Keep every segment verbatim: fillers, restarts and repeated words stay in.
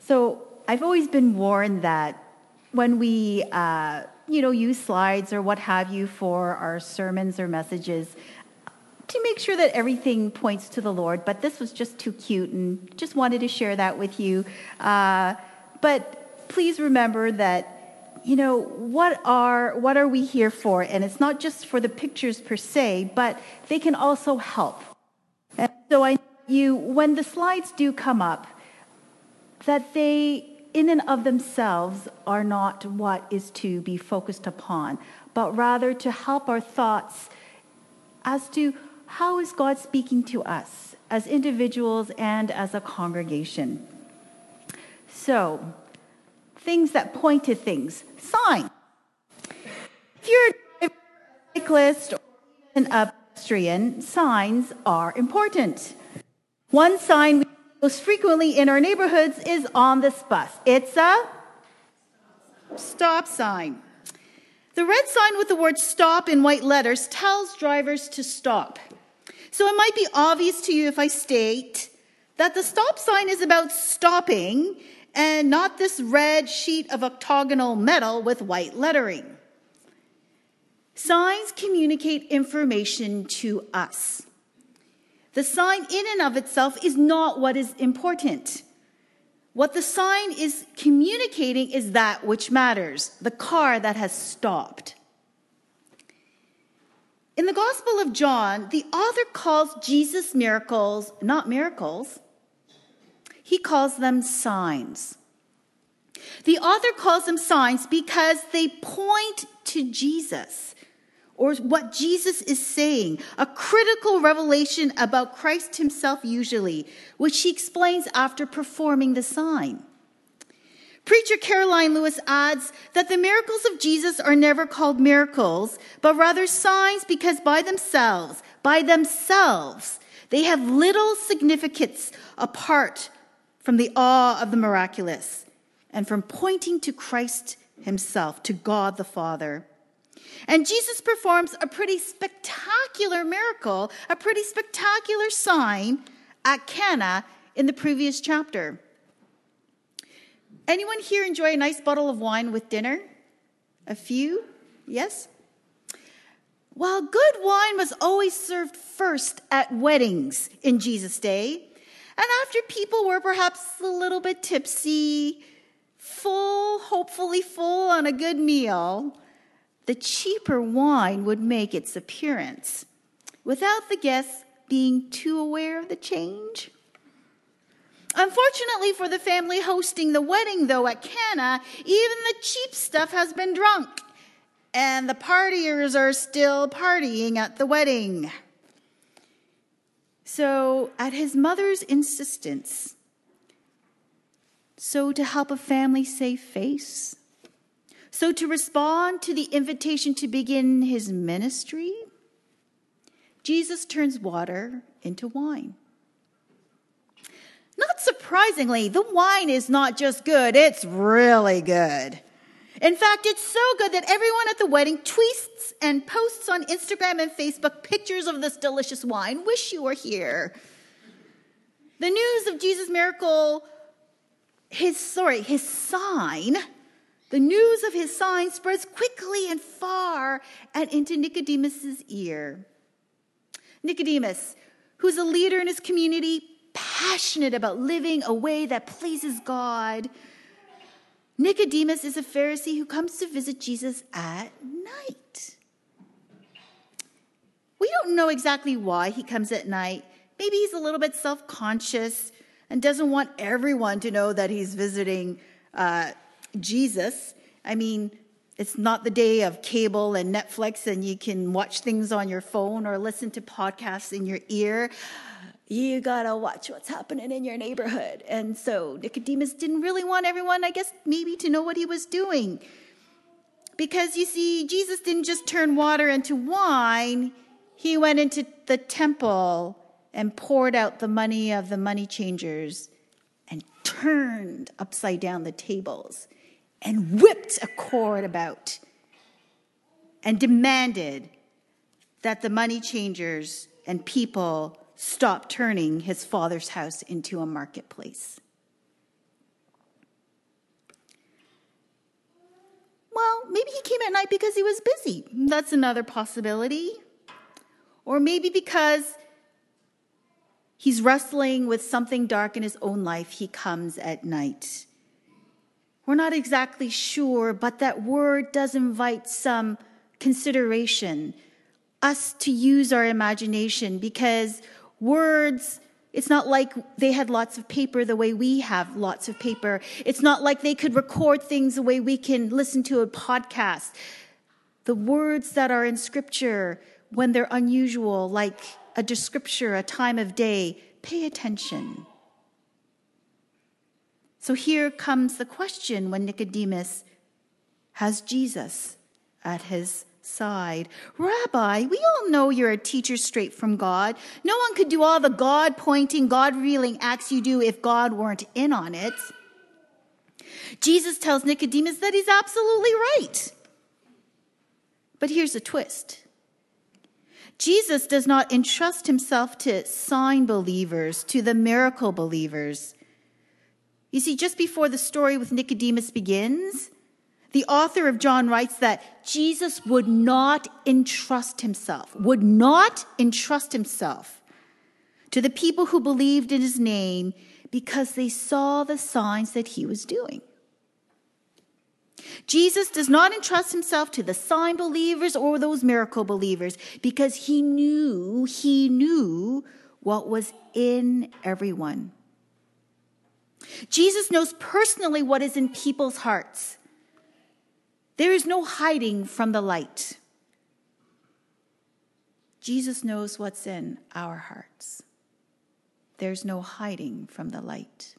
So I've always been warned that when we, uh, you know, use slides or what have you for our sermons or messages, to make sure that everything points to the Lord. But this was just too cute and just wanted to share that with you. Uh, but please remember that, you know, what are what are we here for? And it's not just for the pictures per se, but they can also help. And so I you when the slides do come up, that they in and of themselves are not what is to be focused upon, but rather to help our thoughts as to how is God speaking to us as individuals and as a congregation. So, things that point to things. Sign. If you're a cyclist or even a pedestrian, signs are important. One sign we see most frequently in our neighborhoods is on this bus. It's a stop sign. The red sign with the word stop in white letters tells drivers to stop. So it might be obvious to you if I state that the stop sign is about stopping and not this red sheet of octagonal metal with white lettering. Signs communicate information to us. The sign in and of itself is not what is important. What the sign is communicating is that which matters, the car that has stopped. In the Gospel of John, the author calls Jesus' miracles not miracles. He calls them signs. The author calls them signs because they point to Jesus, or what Jesus is saying, a critical revelation about Christ himself usually, which he explains after performing the sign. Preacher Caroline Lewis adds that the miracles of Jesus are never called miracles, but rather signs because by themselves, by themselves, they have little significance apart from the awe of the miraculous and from pointing to Christ himself, to God the Father. And Jesus performs a pretty spectacular miracle, a pretty spectacular sign at Cana in the previous chapter. Anyone here enjoy a nice bottle of wine with dinner? A few? Yes? Well, good wine was always served first at weddings in Jesus' day. And after people were perhaps a little bit tipsy, full, hopefully full on a good meal, the cheaper wine would make its appearance without the guests being too aware of the change. Unfortunately for the family hosting the wedding, though, at Cana, even the cheap stuff has been drunk, and the partiers are still partying at the wedding. So, at his mother's insistence, so to help a family save face, so to respond to the invitation to begin his ministry, Jesus turns water into wine. Not surprisingly, the wine is not just good, it's really good. In fact, it's so good that everyone at the wedding tweets and posts on Instagram and Facebook pictures of this delicious wine. Wish you were here. The news of Jesus' miracle, his, sorry, his sign, the news of his sign spreads quickly and far and into Nicodemus' ear. Nicodemus, who's a leader in his community, passionate about living a way that pleases God. Nicodemus is a Pharisee who comes to visit Jesus at night. We don't know exactly why he comes at night. Maybe he's a little bit self-conscious and doesn't want everyone to know that he's visiting uh, Jesus. I mean, it's not the day of cable and Netflix and you can watch things on your phone or listen to podcasts in your ear. You gotta watch what's happening in your neighborhood. And so Nicodemus didn't really want everyone, I guess, maybe to know what he was doing. Because you see, Jesus didn't just turn water into wine. He went into the temple and poured out the money of the money changers and turned upside down the tables and whipped a cord about and demanded that the money changers and people stop turning his father's house into a marketplace. Well, maybe he came at night because he was busy. That's another possibility. Or maybe because he's wrestling with something dark in his own life, he comes at night. We're not exactly sure, but that word does invite some consideration, us to use our imagination, because words, it's not like they had lots of paper the way we have lots of paper. It's not like they could record things the way we can listen to a podcast. The words that are in Scripture, when they're unusual, like a description, a time of day, pay attention. So here comes the question when Nicodemus has Jesus at his side. Rabbi, we all know you're a teacher straight from God. No one could do all the God-pointing, God-revealing acts you do if God weren't in on it. Jesus tells Nicodemus that he's absolutely right. But here's a twist. Jesus does not entrust himself to sign believers, to the miracle believers. You see, just before the story with Nicodemus begins, the author of John writes that Jesus would not entrust himself, would not entrust himself to the people who believed in his name because they saw the signs that he was doing. Jesus does not entrust himself to the sign believers or those miracle believers because he knew, he knew what was in everyone. Jesus knows personally what is in people's hearts. There is no hiding from the light. Jesus knows what's in our hearts. There's no hiding from the light.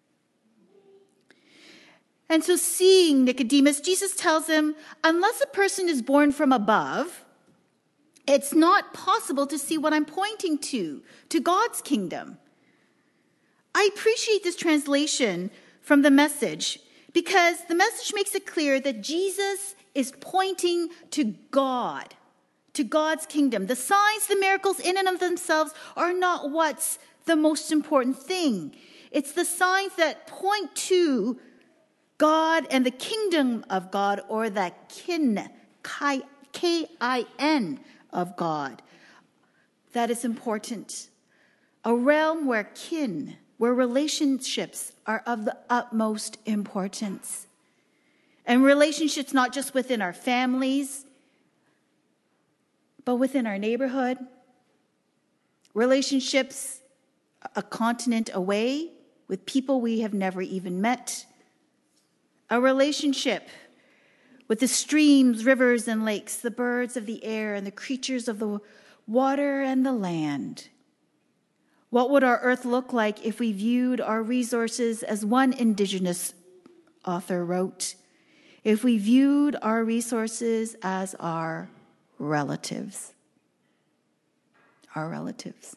And so seeing Nicodemus, Jesus tells him, unless a person is born from above, it's not possible to see what I'm pointing to, to God's kingdom. I appreciate this translation from the Message because the Message makes it clear that Jesus is pointing to God, to God's kingdom. The signs, the miracles in and of themselves are not what's the most important thing. It's the signs that point to God and the kingdom of God, or the kin, K I N of God. That is important. A realm where kin, where relationships are of the utmost importance. And relationships not just within our families, but within our neighborhood. Relationships a continent away with people we have never even met. A relationship with the streams, rivers, and lakes, the birds of the air, and the creatures of the water and the land. What would our earth look like if we viewed our resources as one indigenous author wrote? If we viewed our resources as our relatives. Our relatives.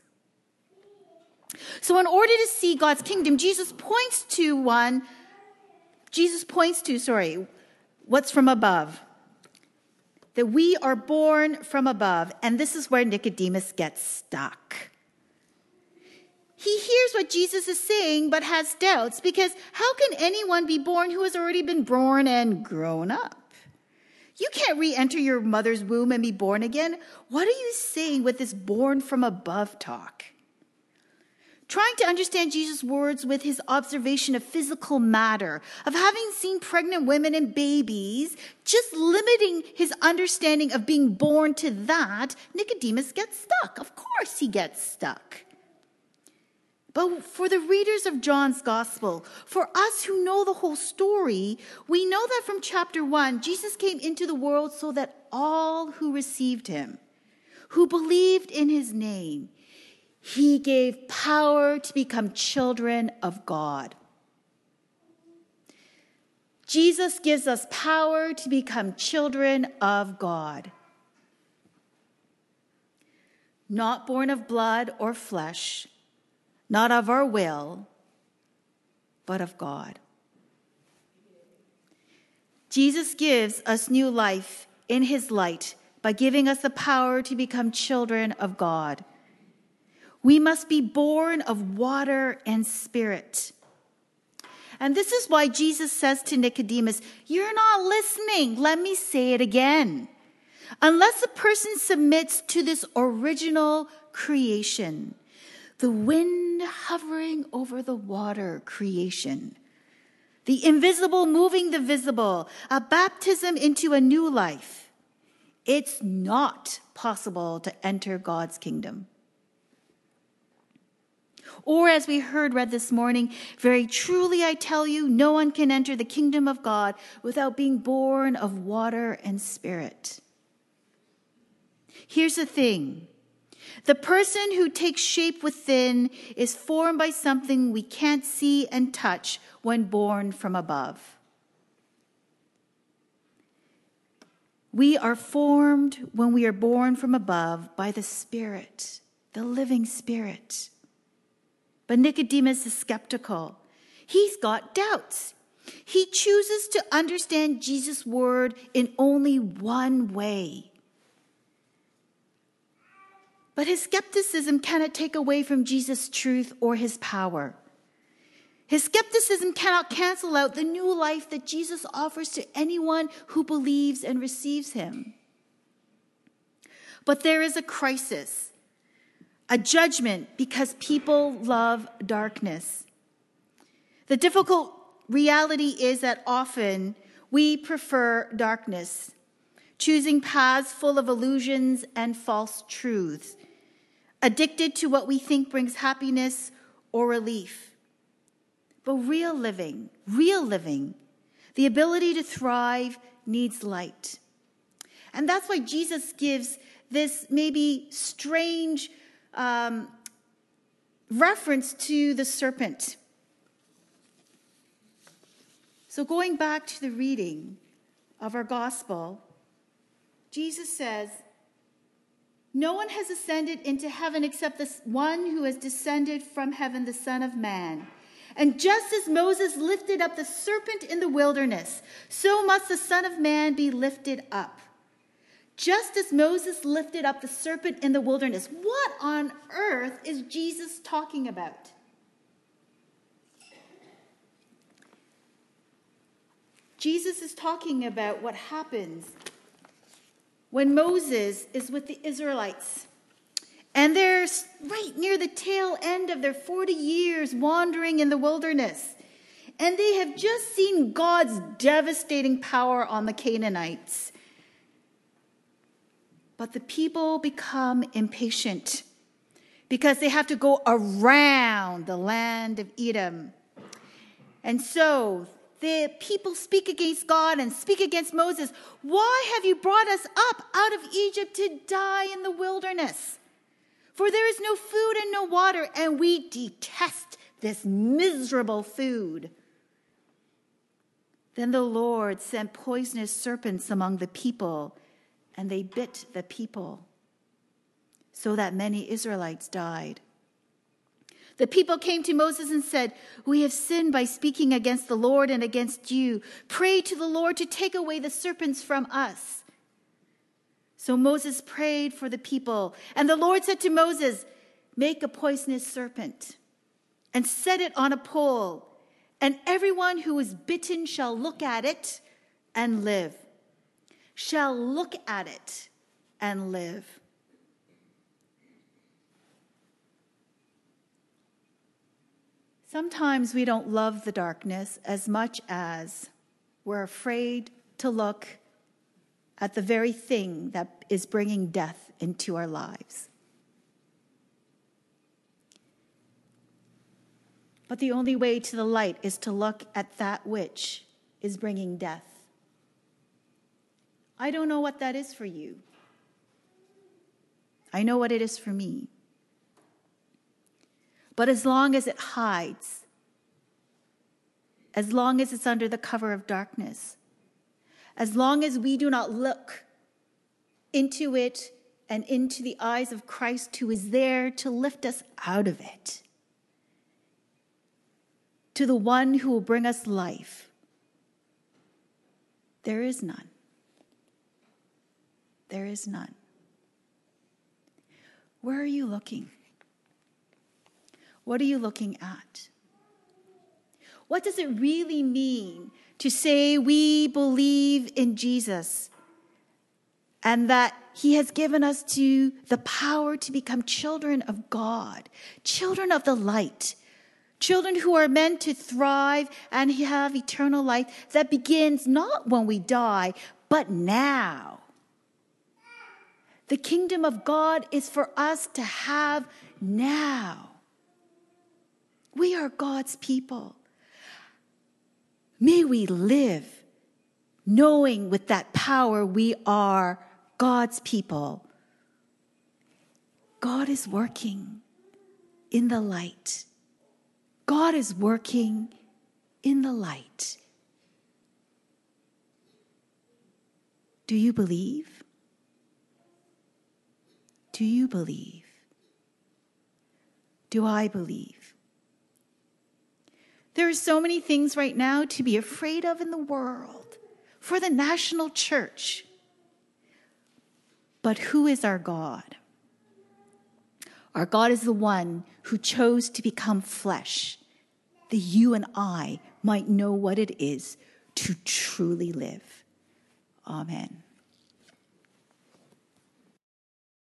So in order to see God's kingdom, Jesus points to one, Jesus points to, sorry, what's from above. That we are born from above. And this is where Nicodemus gets stuck. He hears what Jesus is saying, but has doubts, because how can anyone be born who has already been born and grown up? You can't re-enter your mother's womb and be born again. What are you saying with this born from above talk? Trying to understand Jesus' words with his observation of physical matter, of having seen pregnant women and babies, just limiting his understanding of being born to that, Nicodemus gets stuck. Of course he gets stuck. But for the readers of John's gospel, for us who know the whole story, we know that from chapter one, Jesus came into the world so that all who received him, who believed in his name, he gave power to become children of God. Jesus gives us power to become children of God. Not born of blood or flesh, not of our will, but of God. Jesus gives us new life in his light by giving us the power to become children of God. We must be born of water and spirit. And this is why Jesus says to Nicodemus, "You're not listening. Let me say it again. Unless a person submits to this original creation, the wind hovering over the water creation, the invisible moving the visible, a baptism into a new life, it's not possible to enter God's kingdom." Or as we heard read this morning, "Very truly I tell you, no one can enter the kingdom of God without being born of water and spirit." Here's the thing. The person who takes shape within is formed by something we can't see and touch when born from above. We are formed when we are born from above by the Spirit, the living Spirit. But Nicodemus is skeptical. He's got doubts. He chooses to understand Jesus' word in only one way. But his skepticism cannot take away from Jesus' truth or his power. His skepticism cannot cancel out the new life that Jesus offers to anyone who believes and receives him. But there is a crisis, a judgment, because people love darkness. The difficult reality is that often we prefer darkness, choosing paths full of illusions and false truths, addicted to what we think brings happiness or relief. But real living, real living, the ability to thrive needs light. And that's why Jesus gives this maybe strange um, reference to the serpent. So going back to the reading of our gospel, Jesus says, "No one has ascended into heaven except the one who has descended from heaven, the Son of Man. And just as Moses lifted up the serpent in the wilderness, so must the Son of Man be lifted up." Just as Moses lifted up the serpent in the wilderness. What on earth is Jesus talking about? Jesus is talking about what happens when Moses is with the Israelites. And they're right near the tail end of their forty years wandering in the wilderness. And they have just seen God's devastating power on the Canaanites. But the people become impatient because they have to go around the land of Edom. And so the people speak against God and speak against Moses. "Why have you brought us up out of Egypt to die in the wilderness? For there is no food and no water, and we detest this miserable food." Then the Lord sent poisonous serpents among the people, and they bit the people, so that many Israelites died. The people came to Moses and said, "We have sinned by speaking against the Lord and against you. Pray to the Lord to take away the serpents from us." So Moses prayed for the people, and the Lord said to Moses, "Make a poisonous serpent and set it on a pole, and everyone who is bitten shall look at it and live." Shall look at it and live. Sometimes we don't love the darkness as much as we're afraid to look at the very thing that is bringing death into our lives. But the only way to the light is to look at that which is bringing death. I don't know what that is for you. I know what it is for me. But as long as it hides, as long as it's under the cover of darkness, as long as we do not look into it and into the eyes of Christ, who is there to lift us out of it, to the one who will bring us life, there is none. There is none. Where are you looking? What are you looking at? What does it really mean to say we believe in Jesus and that he has given us to the power to become children of God, children of the light, children who are meant to thrive and have eternal life that begins not when we die, but now. The kingdom of God is for us to have now. We are God's people. May we live knowing with that power we are God's people. God is working in the light. God is working in the light. Do you believe? Do you believe? Do I believe? There are so many things right now to be afraid of in the world, for the national church. But who is our God? Our God is the one who chose to become flesh, that you and I might know what it is to truly live. Amen.